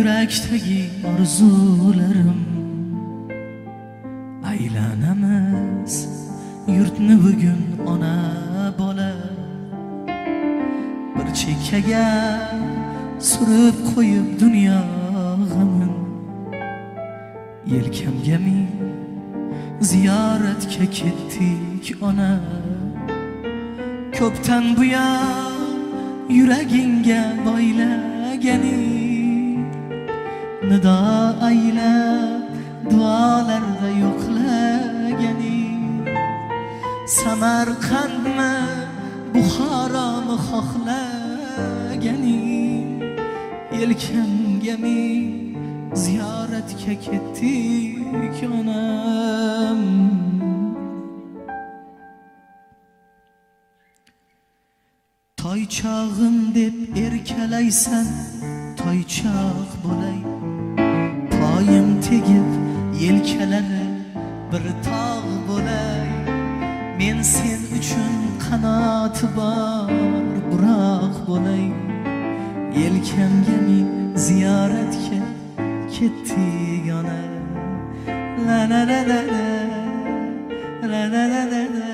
yurakdagi orzularim. Aylanamiz yurtni bugun ona bola. Bir chekkaga surib qo'yib dunyo g'amin. Yelkamga min ziyoratga ketdik ona. Ko'pdan buyon yuragingga boylagani, nido aylab duolarda yo'qlagani. Samarqandmi Buxoromi xohlagani. Yelkamga min ziyoratga ketdik onam. Toychog'im deb erkalaysan, toychoq bo'lay. Poyim tegib yelkalari bir tog' bo'lay. Men sen uchun qanoti bor buroq bo'lay. Yelkamga min ziyoratga ketdik ona. La la la la la la la la la la.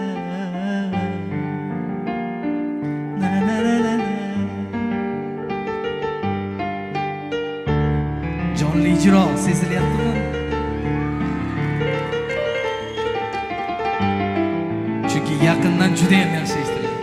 Jonli ijro sezilyaptimi? Chunki yaqindan juda ham yaxshi eshitiladi.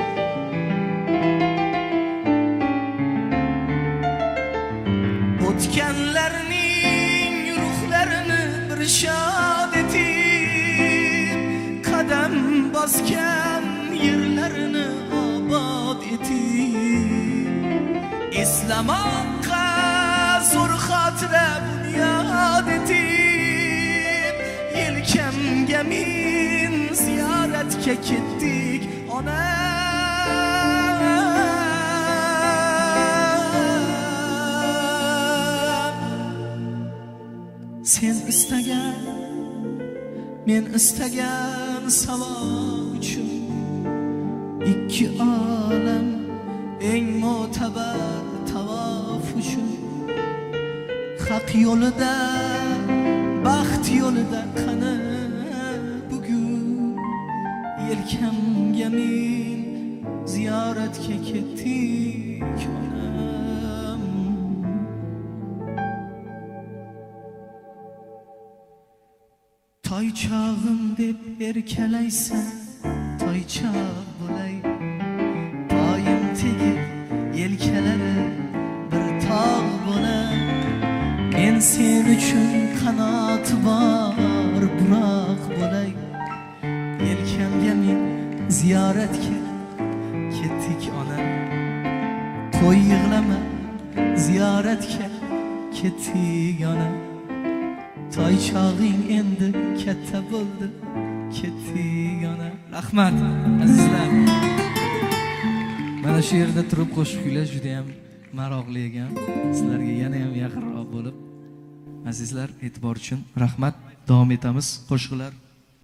O'tganlarning ruhlarini bir shod etib, qadam bosgan yerlarini obod etib, eslamoqqa zo'r xotira bunyod etib, yelkamga min ziyoratga ketdik ona. Sen istagan, men istagan savob uchun ikki olam eng mo'tabar tavof uchun. Haq yo'lida, baxt yo'lida qani bugun. Yelkamga min ziyoratga ketdik onam. Toychog'im deb erkalaysan, toychoq bo'lay. Poyim tegib yelkalari bir tog' bo'lay. Men sen uchun qanoti bor buroq bo'lay. Yelkamga min ziyoratga ketdik ona. Qo'y yig'lama, ziyoratga ketdik ona. Toychog'ing endi katta bo'ldi, ketdik ona. Rahmat azizlar. Mana shu yerda turib qo'shiq kuylash juda ham maroqli ekan. Sizlarga yana ham yaqinroq bo'lib, azizlar, e'tibor uchun rahmat. Davom etamiz qo'shiqlar.